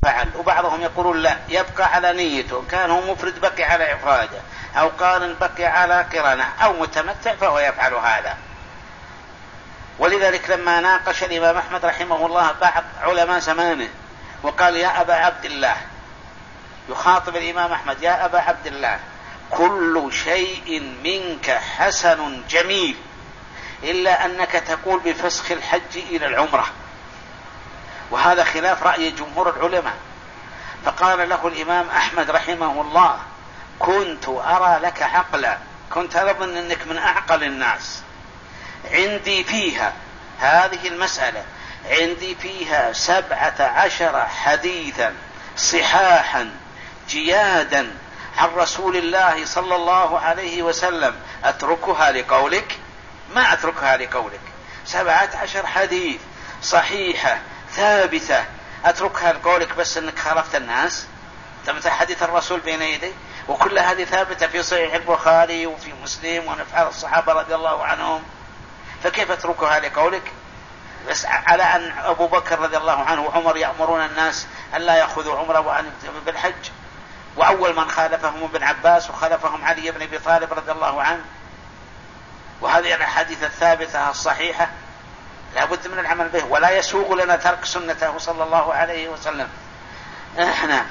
فعل، وبعضهم يقولون لا يبقى على نيته، كان هو مفرد بقي على إفراده، أو قارن بقي على قرنه، أو متمتع فهو يفعل هذا. ولذلك لما ناقش الإمام أحمد رحمه الله بعض علماء زمانه وقال يا أبا عبد الله، يخاطب الإمام أحمد يا أبا عبد الله كل شيء منك حسن جميل إلا أنك تقول بفسخ الحج إلى العمرة، وهذا خلاف رأي جمهور العلماء. فقال له الإمام أحمد رحمه الله كنت أرى لك عقلا، كنت أظن أنك من أعقل الناس، عندي فيها هذه المسألة، عندي فيها 17 حديثا صحاحا جيادا عن رسول الله صلى الله عليه وسلم، أتركها لقولك؟ ما أتركها لقولك. 17 حديث صحيحة ثابتة أتركها لقولك بس أنك خالفت الناس؟ ثبت حديث الرسول بين يدي، وكل هذه ثابتة في صحيح البخاري وفي مسلم ونفعل الصحابة رضي الله عنهم، فكيف أتركها لقولك؟ بس على أن أبو بكر رضي الله عنه وعمر يأمرون الناس أن لا يأخذوا عمره وأن يكتفوا بالحج، وأول من خالفهم ابن عباس وخالفهم علي بن أبي طالب رضي الله عنه. وهذه الأحاديث الثابتة الصحيحة لا بد من العمل به، ولا يسوغ لنا ترك سنته صلى الله عليه وسلم. نعم.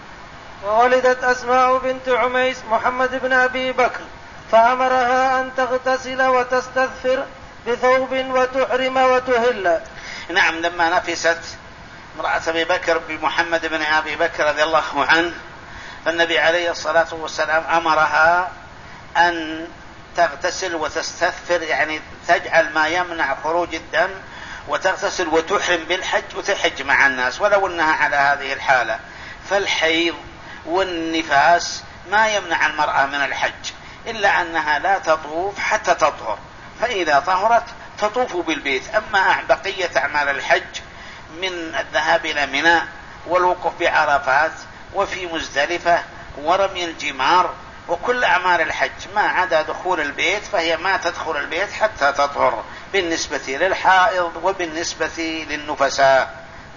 وولدت أسماء بنت عميس محمد بن أبي بكر فأمرها أن تغتسل وتستثفر بثوب وتحرم وتهل. نعم، لما نفست امرأة أبي بكر بمحمد بن أبي بكر رضي الله عنه، فالنبي عليه الصلاة والسلام أمرها أن تغتسل وتستثفر، يعني تجعل ما يمنع خروج الدم، وتغتسل وتحرم بالحج وتحج مع الناس، ولو أنها على هذه الحالة. فالحيض والنفاس ما يمنع المرأة من الحج، إلا أنها لا تطوف حتى تطهر، فإذا طهرت تطوف بالبيت. أما بقية أعمال الحج من الذهاب إلى منى والوقوف بعرفات وفي مزدلفة ورمي الجمار وكل أعمال الحج ما عدا دخول البيت، فهي ما تدخل البيت حتى تطهر بالنسبة للحائض وبالنسبة للنفساء.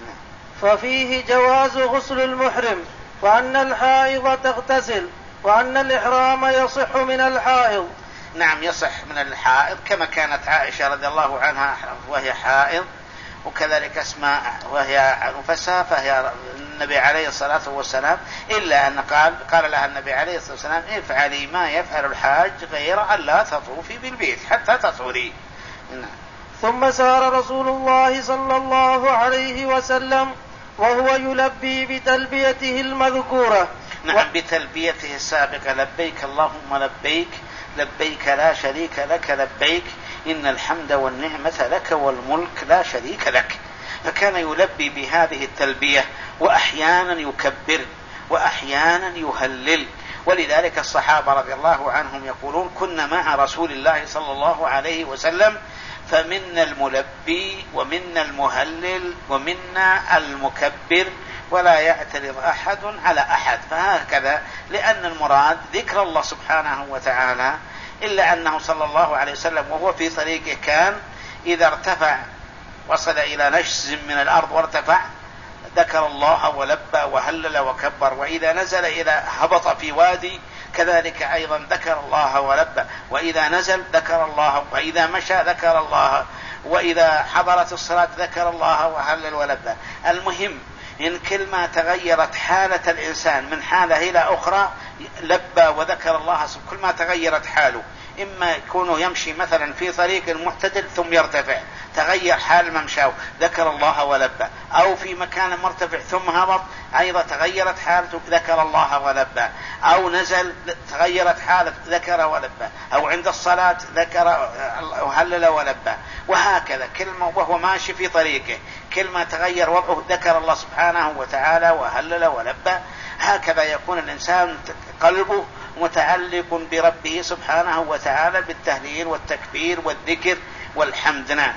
ففيه جواز غسل المحرم، وأن الحائض تغتسل، وأن الإحرام يصح من الحائض. نعم، يصح من الحائض، كما كانت عائشة رضي الله عنها وهي حائض، وكذلك أسماء وهي نفساء، فهي النبي عليه الصلاة والسلام إلا أن قال لها النبي عليه الصلاة والسلام افعلي ما يفعل الحاج غير أن لا تطوفي بالبيت حتى تطهري. ثم سار رسول الله صلى الله عليه وسلم وهو يلبي بتلبيته المذكورة. نعم، بتلبيته السابقة، لبيك اللهم لبيك، لبيك لا شريك لك لبيك، إن الحمد والنعمة لك والملك لا شريك لك. فكان يلبي بهذه التلبية، وأحيانا يكبر وأحيانا يهلل. ولذلك الصحابة رضي الله عنهم يقولون كنا مع رسول الله صلى الله عليه وسلم فمنا الملبي ومنا المهلل ومنا المكبر ولا يعترض أحد على أحد. فهكذا، لأن المراد ذكر الله سبحانه وتعالى، إلا أنه صلى الله عليه وسلم وهو في طريقه كان إذا ارتفع وصل إلى نشز من الأرض وارتفع ذكر الله ولبى وهلل وكبر، وإذا نزل إلى هبط في وادي كذلك أيضا ذكر الله ولبى، وإذا نزل ذكر الله، وإذا مشى ذكر الله، وإذا حضرت الصلاة ذكر الله وهلل ولبى. المهم إن كل ما تغيرت حالة الإنسان من حالة إلى أخرى لبى وذكر الله، كل ما تغيرت حاله، إما يكون يمشي مثلا في طريق معتدل ثم يرتفع تغير حال ممشاه ذكر الله ولبى، أو في مكان مرتفع ثم هبط أيضا تغيرت حالته ذكر الله ولبى، أو نزل تغيرت حالته ذكر ولبى، أو عند الصلاة ذكر وهلل ولبى، وهكذا كلمة وهو ماشي في طريقه كل ما تغير وضعه ذكر الله سبحانه وتعالى وهلل ولبى. هكذا يكون الإنسان قلبه متعلق بربه سبحانه وتعالى بالتهليل والتكبير والذكر والحمد. نعم.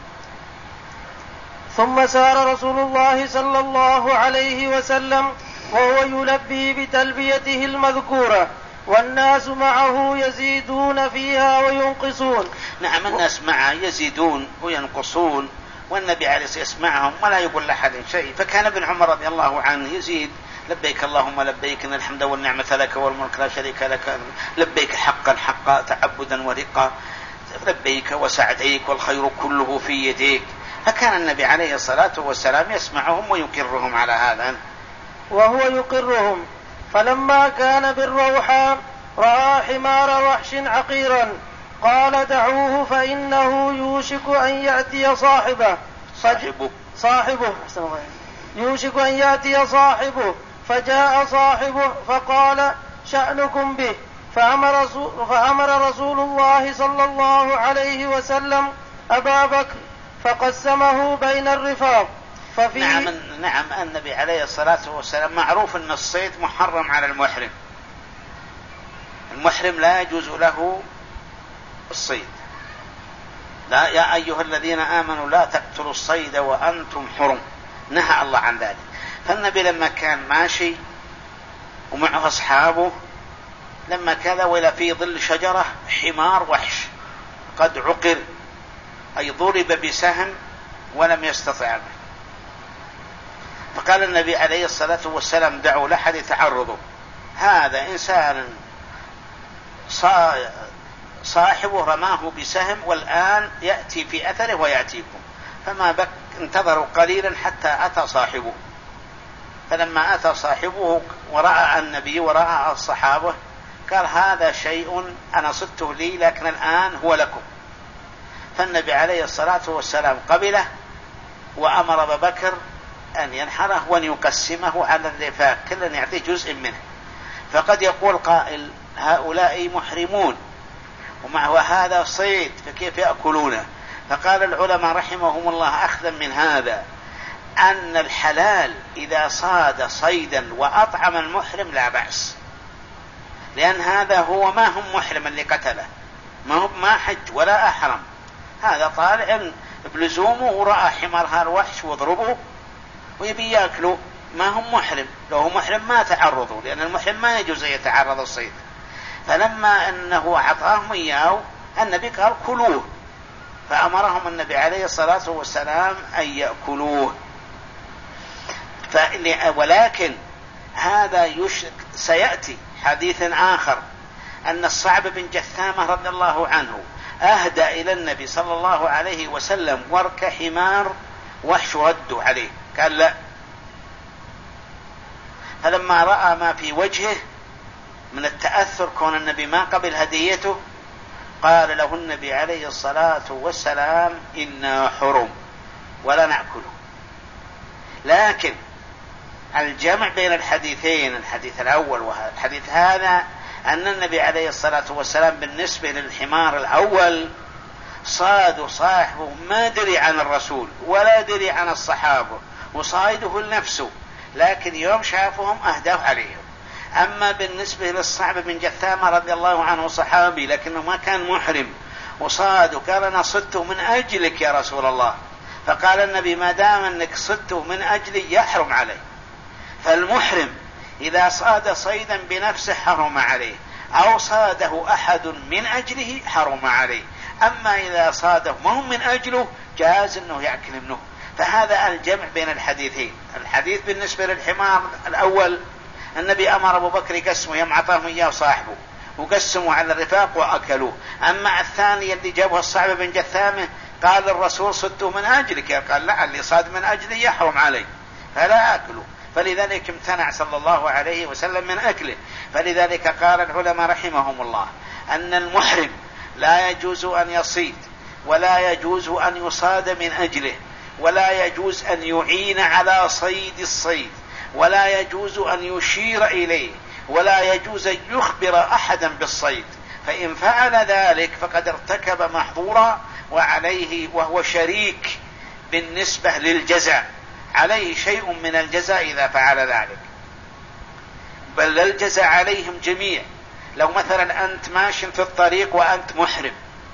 ثم سار رسول الله صلى الله عليه وسلم وهو يلبي بتلبيته المذكورة، والناس معه يزيدون فيها وينقصون. نعم، الناس معه يزيدون وينقصون، والنبي عليه الصلاة والسلام يسمعهم ولا يقول لأحد شيء. فكان ابن عمر رضي الله عنه يزيد: لبيك اللهم لبيك إن الحمد والنعمة لك والملك لا شريك لك، لبيك حقا حقا تعبدا ورقا، لبيك وسعديك والخير كله في يديك. فكان النبي عليه الصلاة والسلام يسمعهم ويقرهم على هذا. وهو يقرهم. فلما كان بالروحاء رأى حمار وحش عقيرا، قال: دعوه فإنه يوشك أن يأتي يوشك أن يأتي صاحبه. فجاء صاحبه فقال: شأنكم به. فأمر رسول الله صلى الله عليه وسلم أبا بكر فقسمه بين الرفاق. نعم النبي عليه الصلاة والسلام معروف أن الصيد محرم على المحرم. المحرم لا يجوز له الصيد. لا، يا أيها الذين آمنوا لا تقتلوا الصيد وأنتم حرم، نهى الله عن ذلك. فالنبي لما كان ماشي ومعه أصحابه، لما كذا وإلى في ظل شجرة حمار وحش قد عقر، أي ضرب بسهم ولم يستطع به. فقال النبي عليه الصلاة والسلام: دعوا لأحد يتعرضوا، هذا إنسان صاحبه رماه بسهم والآن يأتي في أثره ويأتيكم. فما بك انتظروا قليلا حتى أتى صاحبه. فلما أتى صاحبه ورأى النبي ورأى الصحابة قال: هذا شيء أنا صدته لي لكن الآن هو لكم. فالنبي عليه الصلاة والسلام قبله وأمر أبا بكر أن ينحره وأن يقسمه على الرفاق، كل يعطيه جزء منه. فقد يقول قائل: هؤلاء محرمون ومعه هذا صيد فكيف يأكلونه؟ فقال العلماء رحمهم الله أخذا من هذا أن الحلال إذا صاد صيدا وأطعم المحرم لا بأس، لأن هذا هو ما هم محرم اللي قتله، ما حج ولا أحرم، هذا طالع بلزومه ورأى حمار هالوحش وضربه ويبي يأكله، ما هم محرم. لو هو محرم ما تعرضوا، لأن المحرم ما يجوز يتعرض الصيد. فلما أنه أعطاهم إياه النبي قال: كلوه، فأمرهم النبي عليه الصلاة والسلام أن يأكلوه. ولكن هذا سيأتي حديث آخر أن الصعب بن جثامة رضي الله عنه أهدى إلى النبي صلى الله عليه وسلم ورك حمار وحش ردوا عليه، قال لا. فلما رأى ما في وجهه من التأثر كون النبي ما قبل هديته، قال له النبي عليه الصلاة والسلام: إنا حرم ولا نأكله. لكن الجمع بين الحديثين، الحديث الأول والحديث هذا، أن النبي عليه الصلاة والسلام بالنسبة للحمار الأول صاد صاحبه ما دري عن الرسول ولا دري عن الصحابة وصايده لنفسه، لكن يوم شافهم أهداه عليهم. أما بالنسبة للصعب بن جثامة رضي الله عنه صحابي لكنه ما كان محرم وصاد وقال: أنا صدته من أجلك يا رسول الله. فقال النبي: ما دام أنك صدته من أجلي يحرم عليه. فالمحرم إذا صاد صيدا بنفسه حرم عليه، أو صاده أحد من أجله حرم عليه. أما إذا صاده ما هم من أجله جاز أنه يأكل منه. فهذا الجمع بين الحديثين. الحديث بالنسبة للحمار الأول النبي أمر أبو بكر يقسمه، يوم عطاهم إياه صاحبه وقسموا على الرفاق وأكلوه. أما الثاني اللي جابه الصعب بن جثامة قال الرسول: صدته من أجلك، قال: لا، اللي صاد من أجلي يحرم علي فلا أكله. فلذلك امتنع صلى الله عليه وسلم من أكله. فلذلك قال العلماء رحمهم الله أن المحرم لا يجوز أن يصيد ولا يجوز أن يصاد من أجله، ولا يجوز أن يعين على صيد الصيد، ولا يجوز أن يشير إليه، ولا يجوز أن يخبر أحدا بالصيد. فإن فعل ذلك فقد ارتكب محظورا، وعليه وهو شريك بالنسبة للجزاء، عليه شيء من الجزاء إذا فعل ذلك، بل الجزاء عليهم جميع. لو مثلا أنت ماشي في الطريق وأنت محرم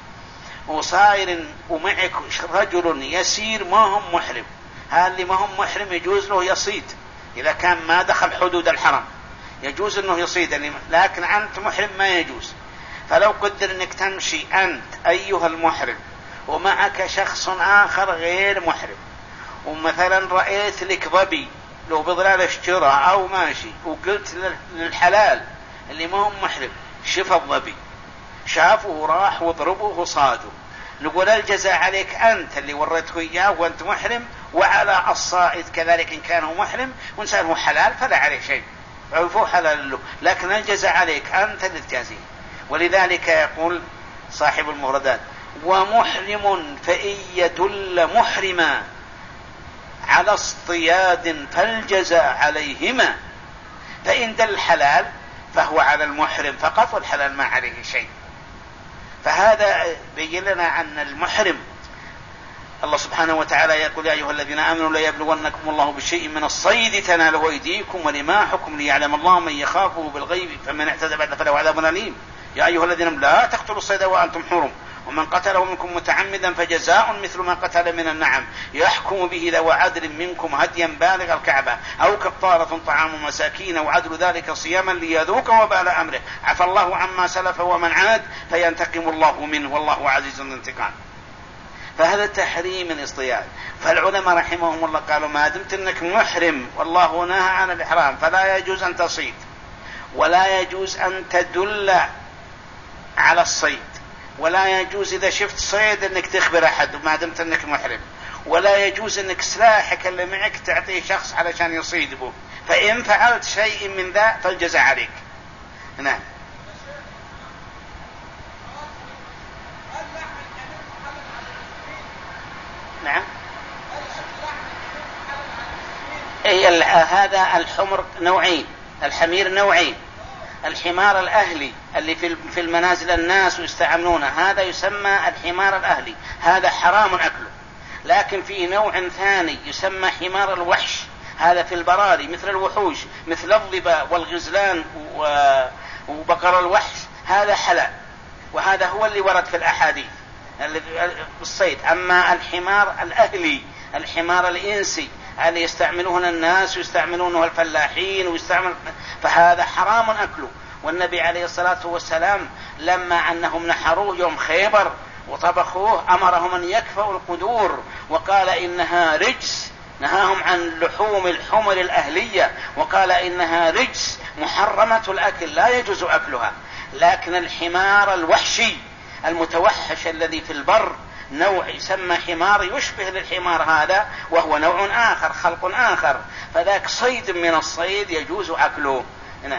وصائر ومعك رجل يسير ما هم محرم، هذا اللي ما هم محرم يجوز له يصيد إذا كان ما دخل حدود الحرم، يجوز أنه يصيد، لكن أنت محرم ما يجوز. فلو قدر أنك تمشي أنت أيها المحرم ومعك شخص آخر غير محرم، ومثلا رأيت لك ظبي لو بظلال اشتراء أو ماشي، وقلت للحلال اللي ما هم محرم شف الظبي، شافه وراح وضربه وصاده، نقول الجزاء عليك أنت اللي وريته إياه وأنت محرم، وعلى الصائد كذلك إن كان هو محرم، وإنسان هو حلال فلا عليه شيء، عفو حلال له، لكن الجزاء عليك أنت اللي تجازيه. ولذلك يقول صاحب المفردات: ومحرم فإن يدل محرما على اصطياد فالجزاء عليهما، فإن دل الحلال فهو على المحرم فقط، والحلال ما عليه شيء. فهذا بين لنا أن المحرم، الله سبحانه وتعالى يقول: يا أيها الذين آمنوا لا يبلونكم الله بشيء من الصيد تناله أيديكم ورماحكم ليعلم الله من يخافه بالغيب فمن اعتدى بعد فله عذاب أليم. يا أيها الذين آمنوا لا تقتلوا الصيد وأنتم حرم، ومن قتله منكم متعمدا فجزاء مثل ما قتل من النعم يحكم به ذو عدل منكم هديا بالغ الكعبة أو كفارة طعام مساكين وعدل ذلك صياما ليذوق وبال أمره، عفى الله عما سلف ومن عاد فينتقم الله منه والله عزيز ذو انتقام. فهذا تحريم الاصطياد. فالعلماء رحمهم الله قالوا: ما دمت انك محرم والله نهى عن الإحرام فلا يجوز أن تصيد، ولا يجوز أن تدل على الصيد، ولا يجوز إذا شفت صيد أنك تخبر أحد ما دمت أنك محرم، ولا يجوز أنك سلاحك اللي معك تعطيه شخص علشان يصيد به، فإن فعلت شيء من ذا فالجزاء عليك. نعم. نعم. أي هذا الحمر نوعين، الحمير نوعين: الحمار الأهلي اللي في المنازل الناس ويستعملونه، هذا يسمى الحمار الأهلي، هذا حرام أكله. لكن في نوع ثاني يسمى حمار الوحش، هذا في البراري مثل الوحوش مثل الظباء والغزلان وبقر الوحش، هذا حلال، وهذا هو اللي ورد في الأحاديث الصيد. أما الحمار الأهلي، الحمار الإنسي اللي يستعملونه الناس ويستعملونه الفلاحين فهذا حرام أكله. والنبي عليه الصلاة والسلام لما أنهم نحروه يوم خيبر وطبخوه أمرهم أن يكفوا القدور وقال إنها رجس، نهاهم عن لحوم الحمر الأهلية وقال إنها رجس محرمة الأكل لا يجوز أكلها. لكن الحمار الوحشي المتوحش الذي في البر نوع يسمى حمار يشبه للحمار هذا، وهو نوع آخر خلق آخر، فذاك صيد من الصيد يجوز أكله. نعم.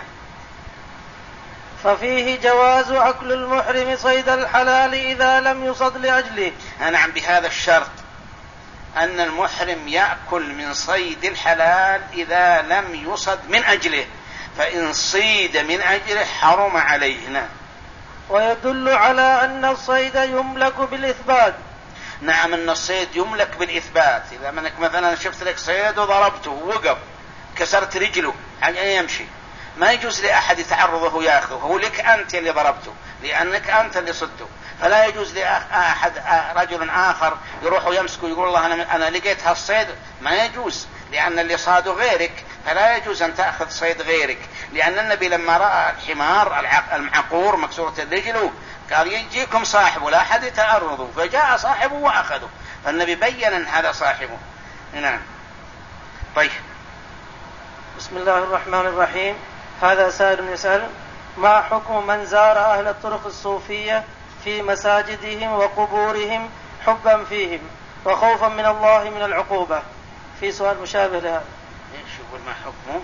ففيه جواز أكل المحرم صيد الحلال إذا لم يصد لأجله. نعم، بهذا الشرط أن المحرم يأكل من صيد الحلال إذا لم يصد من أجله، فإن صيد من أجله حرم عليه. نعم. ويدل على أن الصيد يملك بالإثبات. نعم، أن الصيد يملك بالإثبات. إذا منك مثلا شفت لك صيد وضربته ووقف كسرت رجله عن أن يمشي، ما يجوز لأحد يتعرضه يأخذه، هو لك أنت اللي ضربته لأنك أنت اللي صدته، فلا يجوز لأحد رجل آخر يروح ويمسكه يقول الله أنا لقيت هالصيد، ما يجوز، لأن اللي صاده غيرك، فلا يجوز أن تأخذ صيد غيرك. لأن النبي لما رأى الحمار المعقور مكسورة الرجل قال يجيكم صاحبه لا أحد يتعرضه، فجاء صاحبه وأخذه، فالنبي بيّن أن هذا صاحبه. نعم. طيب. بسم الله الرحمن الرحيم. هذا سائل يسأل: ما حكم من زار أهل الطرق الصوفية في مساجدهم وقبورهم حبا فيهم وخوفا من الله من العقوبة؟ في سؤال مشابه لهذا. ايش يقول ما حكمه؟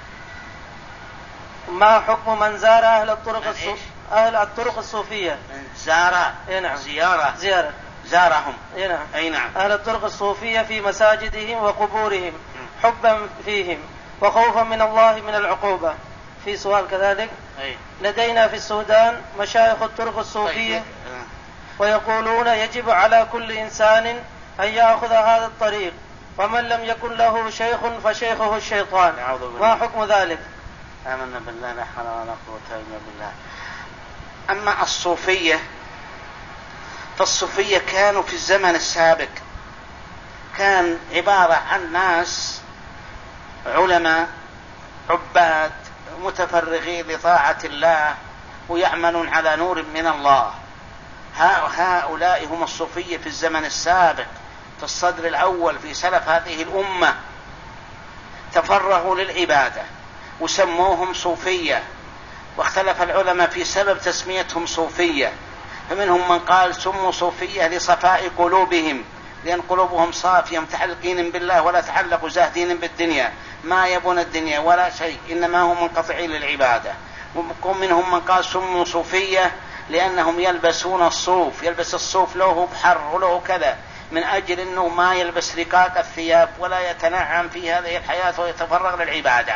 ما حكم من زار أهل الطرق الصوفية؟ زار. نعم. زيارة. زارهم. نعم. أي نعم. أهل الطرق الصوفية في مساجدهم وقبورهم حبا فيهم وخوفا من الله من العقوبة. في سؤال كذلك. لدينا في السودان مشايخ الطرق الصوفية ويقولون يجب على كل إنسان أن يأخذ هذا الطريق، ومن لم يكن له شيخ فشيخه الشيطان، ما حكم ذلك؟ آمنا بالله لا حول ولا قوة إلا بالله. أما الصوفية فالصوفية كانوا في الزمن السابق كان عبارة عن ناس علماء عباد متفرغين لطاعة الله ويعملون على نور من الله، هؤلاء هم الصوفية في الزمن السابق، في الصدر الأول في سلف هذه الأمة، تفرغوا للعبادة وسموهم صوفية، واختلف العلماء في سبب تسميتهم صوفية، فمنهم من قال سموا صوفية لصفاء قلوبهم، لأن قلوبهم صافية متعلقين بالله ولا تعلقوا زاهدين بالدنيا، ما يبون الدنيا ولا شيء، إنما هم منقطعين للعبادة. ومنهم من قال سموا صوفية لأنهم يلبسون الصوف، يلبس الصوف له بحر وله كذا، من أجل أنه ما يلبس رقاق الثياب ولا يتنعم في هذه الحياة ويتفرغ للعبادة.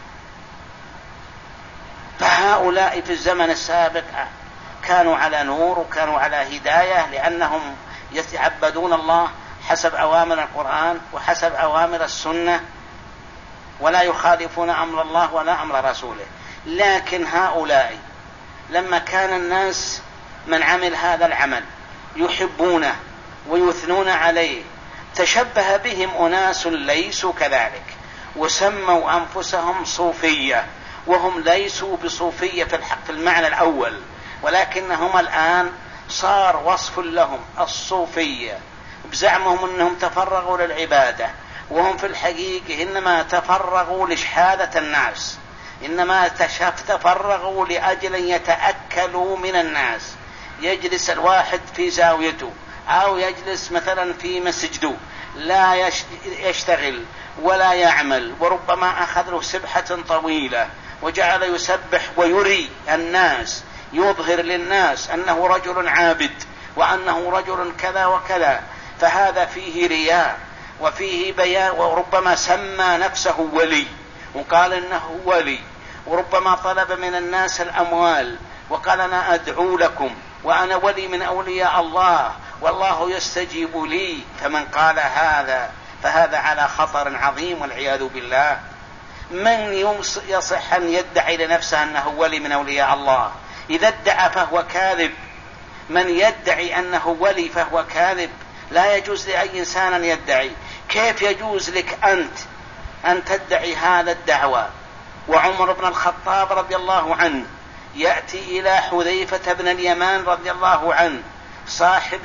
فهؤلاء في الزمن السابق كانوا على نور وكانوا على هداية، لأنهم يتعبدون الله حسب أوامر القرآن وحسب أوامر السنة، ولا يخالفون أمر الله ولا أمر رسوله. لكن هؤلاء لما كان الناس من عمل هذا العمل يحبونه ويثنون عليه، تشبه بهم أناس ليسوا كذلك وسموا أنفسهم صوفية، وهم ليسوا بصوفية في المعنى الأول، ولكنهم الآن صار وصف لهم الصوفية بزعمهم أنهم تفرغوا للعبادة، وهم في الحقيقة إنما تفرغوا لشهادة الناس، إنما تفرغوا لأجل أن يتأكلوا من الناس. يجلس الواحد في زاويته أو يجلس مثلا في مسجده لا يشتغل ولا يعمل، وربما أخذ له سبحة طويلة وجعل يسبح ويري الناس، يظهر للناس أنه رجل عابد وأنه رجل كذا وكذا، فهذا فيه رياء وفيه بيان، وربما سمى نفسه ولي وقال إنه ولي، وربما طلب من الناس الأموال وقال أنا أدعو لكم وأنا ولي من أولياء الله والله يستجيب لي. فمن قال هذا فهذا على خطر عظيم والعياذ بالله. من يصح أن يدعي لنفسه أنه ولي من أولياء الله؟ إذا ادعى فهو كاذب، من يدعي أنه ولي فهو كاذب، لا يجوز لأي إنسان أن يدعي. كيف يجوز لك أنت أن تدعي هذا الدعوة؟ وعمر بن الخطاب رضي الله عنه يأتي إلى حذيفة بن اليمان رضي الله عنه صاحب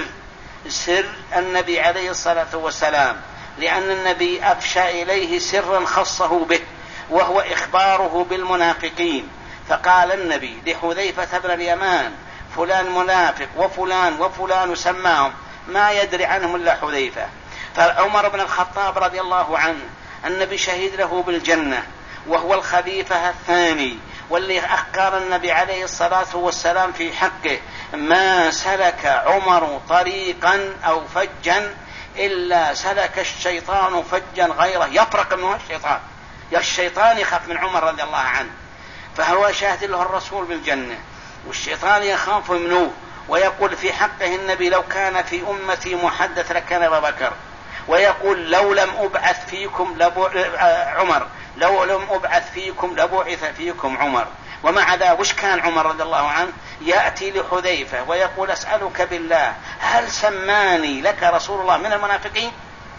سر النبي عليه الصلاة والسلام، لأن النبي أفشى إليه سرا خصه به وهو إخباره بالمنافقين، فقال النبي لحذيفة بن اليمان فلان منافق وفلان وفلان سماهم، ما يدري عنهم إلا حذيفة. فعمر بن الخطاب رضي الله عنه النبي شهد له بالجنة وهو الخليفة الثاني، واللي أخبر النبي عليه الصلاة والسلام في حقه ما سلك عمر طريقا أو فجا إلا سلك الشيطان فجا غيره يفرق منه الشيطان يخاف من عمر رضي الله عنه، فهو شاهد له الرسول بالجنة والشيطان يخاف منه، ويقول في حقه النبي لو كان في أمتي محدث لكان أبا بكر، ويقول لو لم أبعث فيكم عمر، لو لم أبعث فيكم لبعث فيكم عمر. ومع ذا وش كان عمر رضي الله عنه يأتي لحذيفة ويقول أسألك بالله هل سماني لك رسول الله من المنافقين؟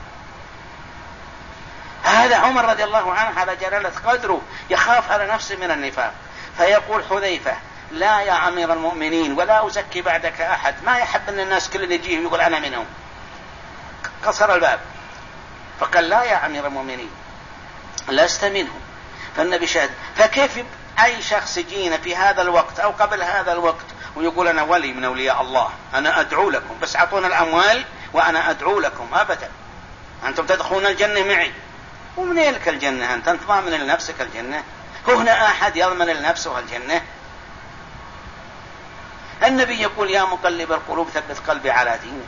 هذا عمر رضي الله عنه على جلالة قدره يخاف على نفسه من النفاق، فيقول حذيفة لا يا أمير المؤمنين ولا أزكي بعدك أحد، ما يحب أن الناس كل اللي يجيه يقول أنا منهم، قصر الباب فقال لا يا أمير المؤمنين لست منهم. فالنبي شهد. فكيف أي شخص يجينا في هذا الوقت أو قبل هذا الوقت ويقول أنا ولي من أولياء الله، أنا أدعو لكم بس أعطونا الأموال وأنا أدعو لكم؟ أبدا، أنتم تدخلون الجنة معي. ومن لك الجنة؟ أنت ضامن لنفسك الجنة؟ هنا أحد يضمن لنفسه الجنة؟ النبي يقول يا مقلب القلوب ثبت قلبي على دينك.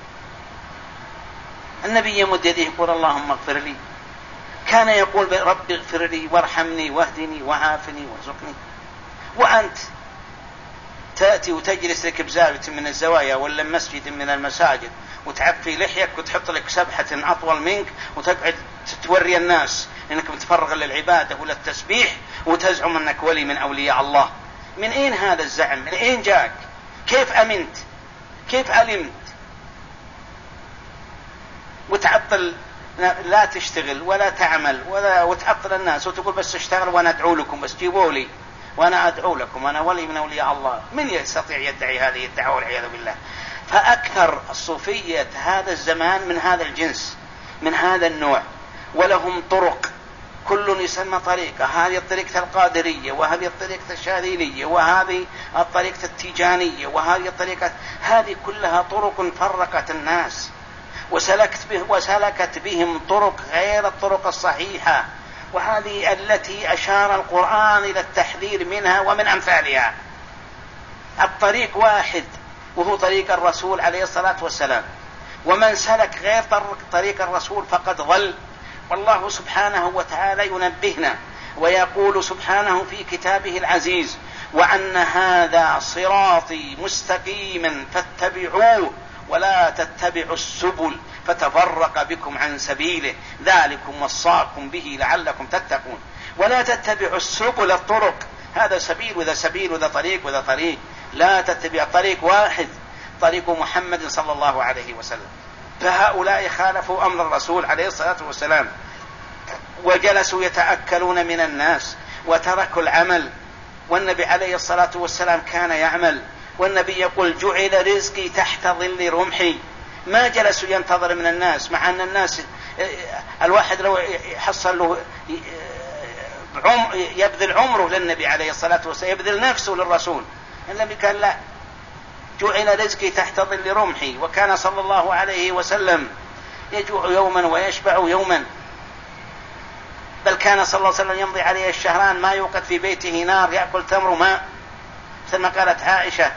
النبي يمد يده يقول اللهم اغفر لي، كان يقول رب اغفر لي وارحمني واهدني وعافني وارزقني. وأنت تأتي وتجلس لك بزاوية من الزوايا ولا مسجد من المساجد وتعفي لحيك وتحط لك سبحة أطول منك وتقعد توري الناس إنك متفرغ للعبادة ولا التسبيح وتزعم أنك ولي من أولياء الله. من أين هذا الزعم؟ من أين جاك؟ كيف أمنت؟ كيف علمت؟ وتعطل، لا تشتغل ولا تعمل وتعطل الناس وتقول بس اشتغل وانا ادعو لكم بس جيبوا لي. وأنا أدعو لكم، أنا ولي من أولياء الله. من يستطيع يدعي هذه الدعوة والعياذ بالله؟ فأكثر الصوفية هذا الزمان من هذا الجنس، من هذا النوع، ولهم طرق كل يسمى طريقة، هذه الطريقة القادرية، وهذه الطريقة الشاذلية، وهذه الطريقة التيجانية، وهذه الطريقة، هذه كلها طرق فرقت الناس وسلكت بهم طرق غير الطرق الصحيحة، وهذه التي أشار القرآن إلى التحذير منها ومن أمثالها. الطريق واحد وهو طريق الرسول عليه الصلاة والسلام، ومن سلك غير طريق الرسول فقد ضل. والله سبحانه وتعالى ينبهنا ويقول سبحانه في كتابه العزيز: وأن هذا صراطي مستقيما فاتبعوه ولا تتبعوا السبل فتفرق بكم عن سبيله ذلكم وصاكم به لعلكم تتقون. ولا تتبعوا السبل، الطرق، هذا سبيل وذا سبيل وذا طريق وذا طريق، لا تتبع طريق واحد، طريق محمد صلى الله عليه وسلم. فهؤلاء خالفوا أمر الرسول عليه الصلاة والسلام، وجلسوا يتأكلون من الناس وتركوا العمل. والنبي عليه الصلاة والسلام كان يعمل، والنبي يقول: جعل رزقي تحت ظل رمحي. ما جلسوا ينتظر من الناس، مع أن الناس الواحد لو يحصل له يبذل عمره للنبي عليه الصلاة والسلام، يبذل نفسه للرسول. النبي قال: لا، جعل رزقي تحت ظل رمحي. وكان صلى الله عليه وسلم يجوع يوما ويشبع يوما، بل كان صلى الله عليه وسلم يمضي عليه الشهران ما يوقد في بيته نار، يأكل تمر وماء. ثم قالت عائشة: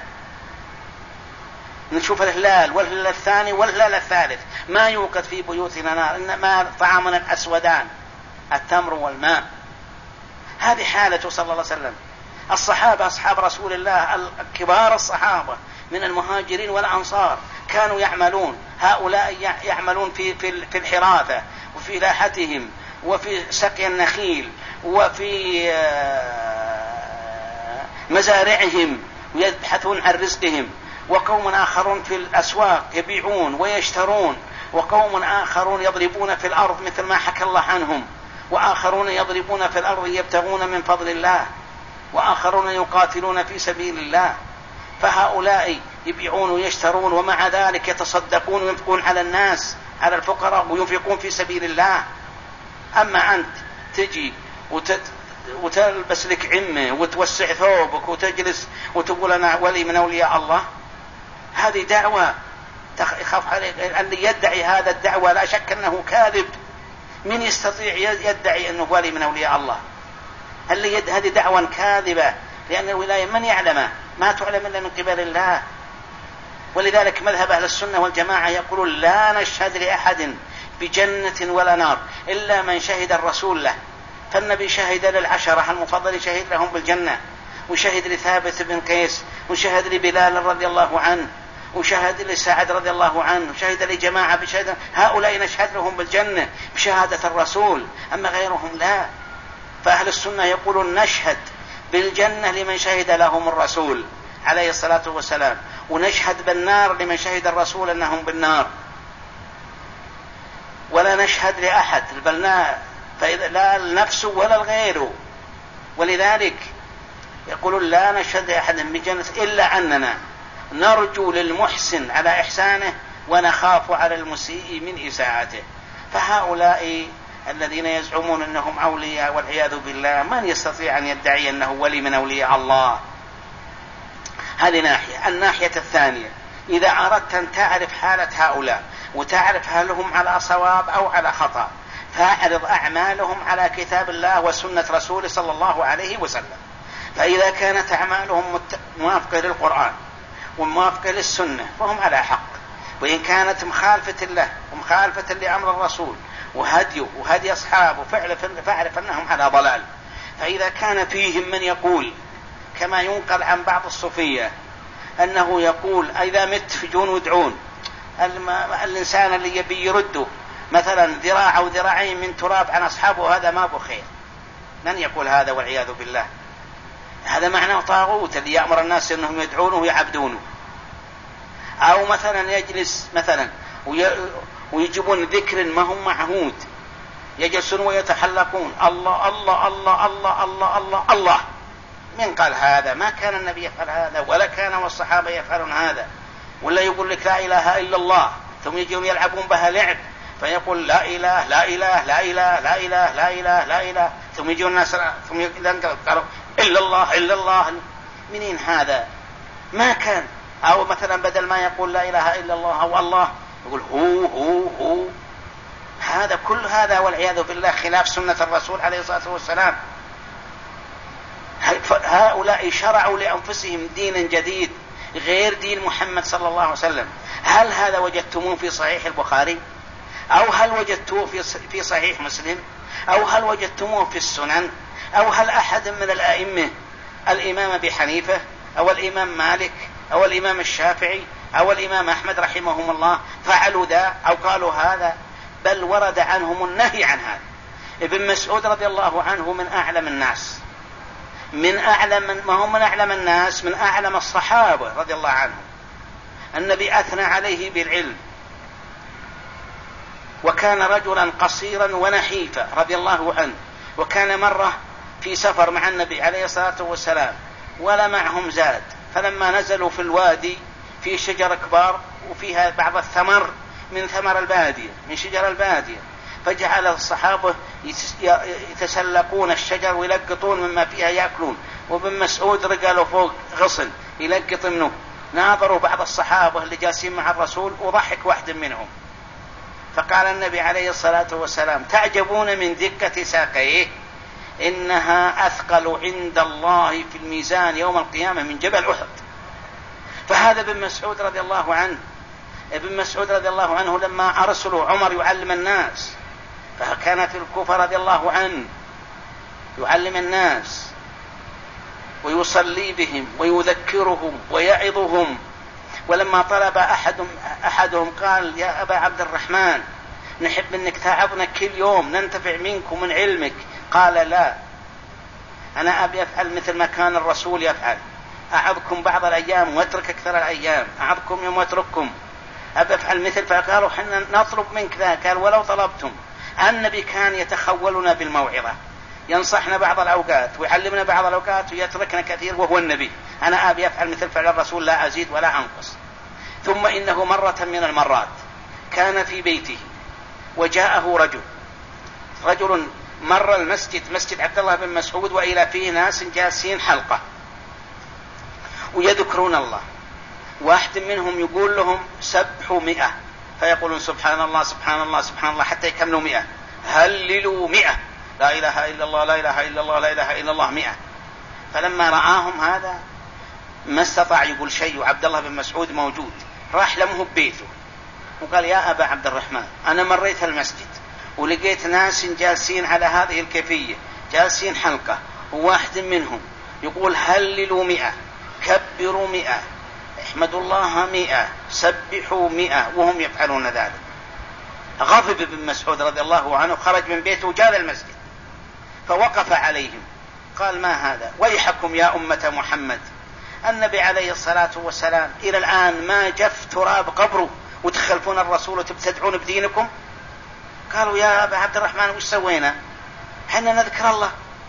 نشوف الهلال والهلال الثاني والهلال الثالث ما يوقد في بيوتنا نار، إنما طعامنا الأسودان التمر والماء. هذه حالته صلى الله عليه وسلم. الصحابة أصحاب رسول الله كبار الصحابة من المهاجرين والأنصار كانوا يعملون، هؤلاء يعملون في الحراثة وفي لاحتهم وفي سقي النخيل وفي مزارعهم ويبحثون عن رزقهم. وقوم آخرون في الأسواق يبيعون ويشترون، وقوم آخرون يضربون في الأرض مثل ما حكى الله عنهم، وآخرون يضربون في الأرض يبتغون من فضل الله، وآخرون يقاتلون في سبيل الله. فهؤلاء يبيعون ويشترون، ومع ذلك يتصدقون وينفقون على الناس، على الفقراء، وينفقون في سبيل الله. أما أنت تجي وتلبس لك عمة وتوسع ثوبك وتجلس وتقول أنا ولي من أولياء الله، هذه دعوة يخاف عليك. اللي يدعي هذا الدعوة لا شك أنه كاذب. من يستطيع يدعي أنه ولي من أولياء الله؟ هذه دعوة كاذبة، لأن الولاية من يعلمه؟ ما تعلم إلا من قبل الله. ولذلك مذهب أهل السنة والجماعة يقولون: لا نشهد لأحد بجنة ولا نار إلا من شهد الرسول له. فالنبي شهد للعشرة المفضل، شهد لهم بالجنة، وشهد لثابت بن قيس، وشهد لبلال رضي الله عنه، وشهد لسعد رضي الله عنه، وشهد لجماعة بشهادة. هؤلاء نشهد لهم بالجنة بشهادة الرسول، أما غيرهم لا. فأهل السنة يقولون: نشهد بالجنة لمن شهد لهم الرسول عليه الصلاة والسلام، ونشهد بالنار لمن شهد الرسول أنهم بالنار، ولا نشهد لأحد لا النفس ولا الغير. ولذلك يقولون: لا نشهد لأحد بجنة إلا أننا نرجو للمحسن على إحسانه ونخاف على المسيء من إساءته. فهؤلاء الذين يزعمون أنهم أولياء والعياذ بالله، من يستطيع أن يدعي أنه ولي من أولياء الله؟ هذه ناحية. الناحية الثانية: إذا أردت أن تعرف حالة هؤلاء وتعرف هل هم على صواب أو على خطأ، فاعرض أعمالهم على كتاب الله وسنة رسوله صلى الله عليه وسلم. فإذا كانت أعمالهم موافقة للقرآن وموافقة للسنة فهم على حق، وإن كانت مخالفة له ومخالفة لأمر الرسول وهديه وهدي أصحابه فاعرف أنهم على ضلال. فإذا كان فيهم من يقول كما ينقل عن بعض الصوفية أنه يقول: إذا مت فجون ودعون، الإنسان اللي يبي يرده مثلا ذراع أو ذراعين من تراب عن أصحابه، هذا ما بخير. من يقول هذا والعياذ بالله؟ هذا معناه طاغوت اللي يأمر الناس أنهم يدعونه ويعبدونه. أو مثلا يجلس مثلا ويجيبون ذكر ما هم معهود، يجلسون ويتحلقون: الله الله الله الله الله الله الله، من قال هذا؟ ما كان النبي يفعل هذا ولا كان والصحابة يفعلون هذا. ولا يقول لك لا إله إلا الله ثم يجون يلعبون بها لعب فيقول لا إله لا إله لا إله لا إله لا إله لا إله ثم يجون الناس ثم قالوا إلا الله إلا الله. منين هذا؟ ما كان. أو مثلا بدل ما يقول لا إله إلا الله أو الله يقول هو. هذا كل هذا والعياذ بالله خلاف سنة الرسول عليه الصلاة والسلام. هؤلاء شرعوا لأنفسهم دينا جديد غير دين محمد صلى الله عليه وسلم. هل هذا وجدتموه في صحيح البخاري؟ أو هل وجدتوه في صحيح مسلم؟ أو هل وجدتموه في السنن؟ أو هل أحد من الأئمة الإمام أبي حنيفة أو الإمام مالك أو الإمام الشافعي أو الإمام أحمد رحمهم الله فعلوا ذا أو قالوا هذا؟ بل ورد عنهم النهي عن هذا. ابن مسعود رضي الله عنه من أعلم الناس، من أعلم الناس، من أعلم الصحابة رضي الله عنهم. النبي أثنى عليه بالعلم، وكان رجلا قصيرا ونحيفا رضي الله عنه. وكان مرة في سفر مع النبي عليه الصلاة والسلام ولا معهم زاد، فلما نزلوا في الوادي في شجر كبار وفيها بعض الثمر من ثمر البادية من شجر البادية، فجعل الصحابة يتسلقون الشجر ويلقطون مما فيها يأكلون، وابن مسعود رجاله فوق غصن يلقط منه. ناظروا بعض الصحابة اللي جالسين مع الرسول وضحك واحد منهم، فقال النبي عليه الصلاة والسلام تعجبون من دقة ساقيه إنها أثقل عند الله في الميزان يوم القيامة من جبل أحد. فهذا ابن مسعود رضي الله عنه. ابن مسعود رضي الله عنه لما أرسلوا عمر يعلم الناس، فكان في الكوفة رضي الله عنه يعلم الناس ويصلي بهم ويذكرهم ويعظهم. ولما طلب أحدهم قال يا أبا عبد الرحمن نحب أنك تعظنا كل يوم ننتفع منك ومن علمك، قال لا، أنا أبي أفعل مثل ما كان الرسول يفعل، أعظكم بعض الأيام واترك أكثر الأيام، أعظكم يوم واترككم، أبي أفعل مثل. فقالوا حنا نطلب منك ذا، قال ولو طلبتم. النبي كان يتخولنا بالموعظة، ينصحنا بعض الأوقات ويعلمنا بعض الأوقات ويتركنا كثير، وهو النبي. أنا أبي أفعل مثل فعل الرسول لا أزيد ولا أنقص. ثم إنه مرة من المرات كان في بيته وجاءه رجل مر المسجد، مسجد عبد الله بن مسعود، وإلى فيه ناس جالسين حلقة ويذكرون الله. واحد منهم يقول لهم سبحوا 100، فيقولون سبحان الله سبحان الله سبحان الله حتى يكملوا 100. هللوا 100، لا إله إلا الله لا إله إلا الله لا إله إلا الله 100. فلما رآهم هذا ما استطاع يقول شيء، وعبد الله بن مسعود موجود، راح لمه ببيته وقال يا أبا عبد الرحمن أنا مريت المسجد ولقيت ناس جالسين على هذه الكيفية، جالسين حلقة، وواحد منهم يقول هللوا 100، كبروا 100، احمدوا الله 100، سبحوا 100، وهم يفعلون ذلك. غضب ابن مسعود رضي الله عنه، خرج من بيته وجاء المسجد فوقف عليهم قال ما هذا؟ ويحكم يا أمة محمد، النبي عليه الصلاة والسلام إلى الآن ما جف تراب قبره وتخلفون الرسول وتبتدعون بدينكم. قالوا يا أبا عبد الرحمن وش سوينا؟ حنا نذكر الله،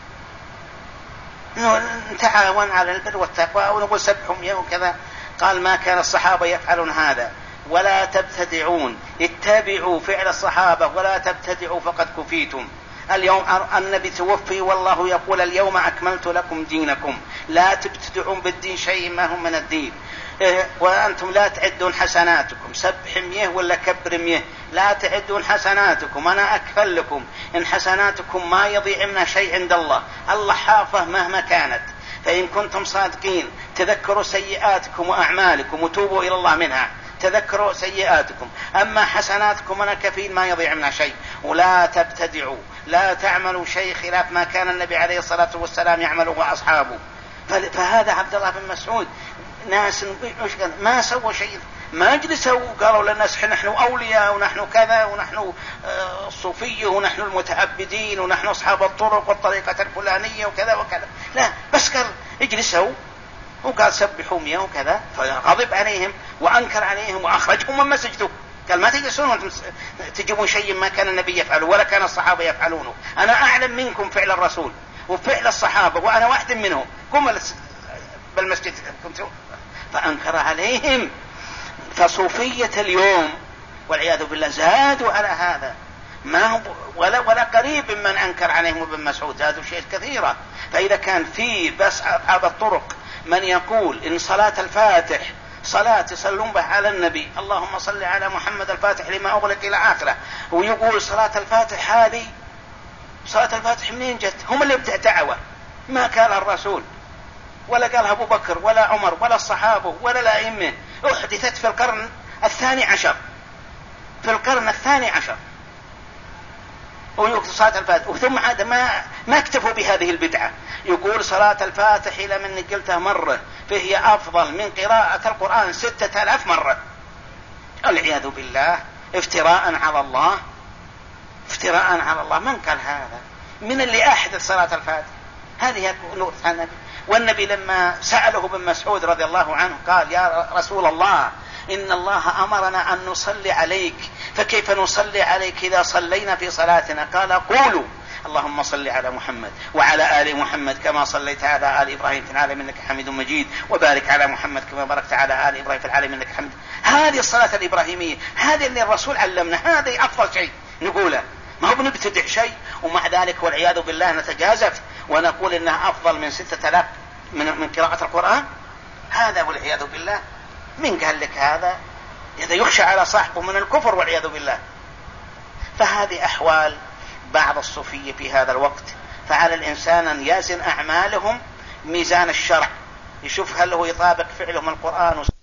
نتعاون على البر والتقوى ونقول سبحهم يا وكذا. قال ما كان الصحابة يفعلون هذا، ولا تبتدعون، اتبعوا فعل الصحابة ولا تبتدعوا فقد كفيتم. اليوم النبي توفي والله يقول اليوم أكملت لكم دينكم، لا تبتدعون بالدين شيء ما هم من الدين. وأنتم لا تعدون حسناتكم، سبح 100 ولا كبر 100، لا تعدون حسناتكم، أنا أكفل لكم إن حسناتكم ما يضيع منها شيء عند الله، الله حافظ مهما كانت. فإن كنتم صادقين تذكروا سيئاتكم وأعمالكم وتوبوا إلى الله منها، تذكروا سيئاتكم، أما حسناتكم أنا كفيل ما يضيع منها شيء. ولا تبتدعوا، لا تعملوا شيء خلاف ما كان النبي عليه الصلاة والسلام يعمله وأصحابه. فهذا عبد الله بن مسعود ناس ما سووا شيء، ما جلسوا وقالوا للناس نحن أولياء ونحن كذا ونحن الصوفية ونحن المتعبدين ونحن أصحاب الطرق والطريقة الفلانية وكذا وكذا، لا، بس قال اجلسوا وقال سبحوا 100 وكذا. فغضب عليهم وأنكر عليهم وأخرجهم من مسجده، قال ما تجلسون وانتم تجيبون شيء ما كان النبي يفعله ولا كان الصحابة يفعلونه، أنا أعلم منكم فعل الرسول وفعل الصحابة وأنا واحد منهم، قم بالمسجد كنت، فأنكر عليهم. فصوفية اليوم والعياذ بالله زادوا على هذا، ما هو ولا قريب من أنكر عليهم ابن مسعود، زادوا شيء كثيرا. فإذا كان في بس أصحاب الطرق من يقول إن صلاة الفاتح صلاة يصلون به على النبي، اللهم صل على محمد الفاتح لما أغلق إلى آخره، ويقول صلاة الفاتح هذه صلاة الفاتح منين جت؟ هم اللي دعوة، ما قالها الرسول ولا قالها أبو بكر ولا عمر ولا الصحابة ولا الأئمة، أحدثت في القرن الثاني عشر، في القرن الثاني عشر ويقول صلاة الفاتح. وثم عاد ما اكتفوا بهذه البدعة، يقول صلاة الفاتح إلى من قلتها مرة فهي أفضل من قراءة القرآن 6000 مرة. العياذ بالله، افتراء على الله، افتراء على الله. من قال هذا؟ من اللي أحدث صلاة الفاتح؟ هذه نور النبي. والنبي لما سأله ابن مسعود رضي الله عنه قال يا رسول الله إن الله أمرنا أن نصلي عليك، فكيف نصلي عليك إذا صلينا في صلاتنا؟ قال قولوا اللهم صل على محمد وعلى آل محمد كما صليت على آل إبراهيم في العالمين إنك حميد مجيد، وبارك على محمد كما باركت على آل إبراهيم في العالمين إنك حميد. هذه الصلاة الإبراهيمية، هذه اللي الرسول علمنا، هذه أفضل شيء نقوله، ما هو بنبتدع شيء. ومع ذلك والعياذ بالله نتجازف ونقول إنها أفضل من 6000 من قراءة القرآن. هذا والعياذ بالله. من قال لك هذا؟ إذا يخشى على صاحبه من الكفر والعياذ بالله. فهذه أحوال بعض الصوفية في هذا الوقت. فعلى الإنسان أن يزن أعمالهم ميزان الشرع، يشوف هل هو يطابق فعلهم القرآن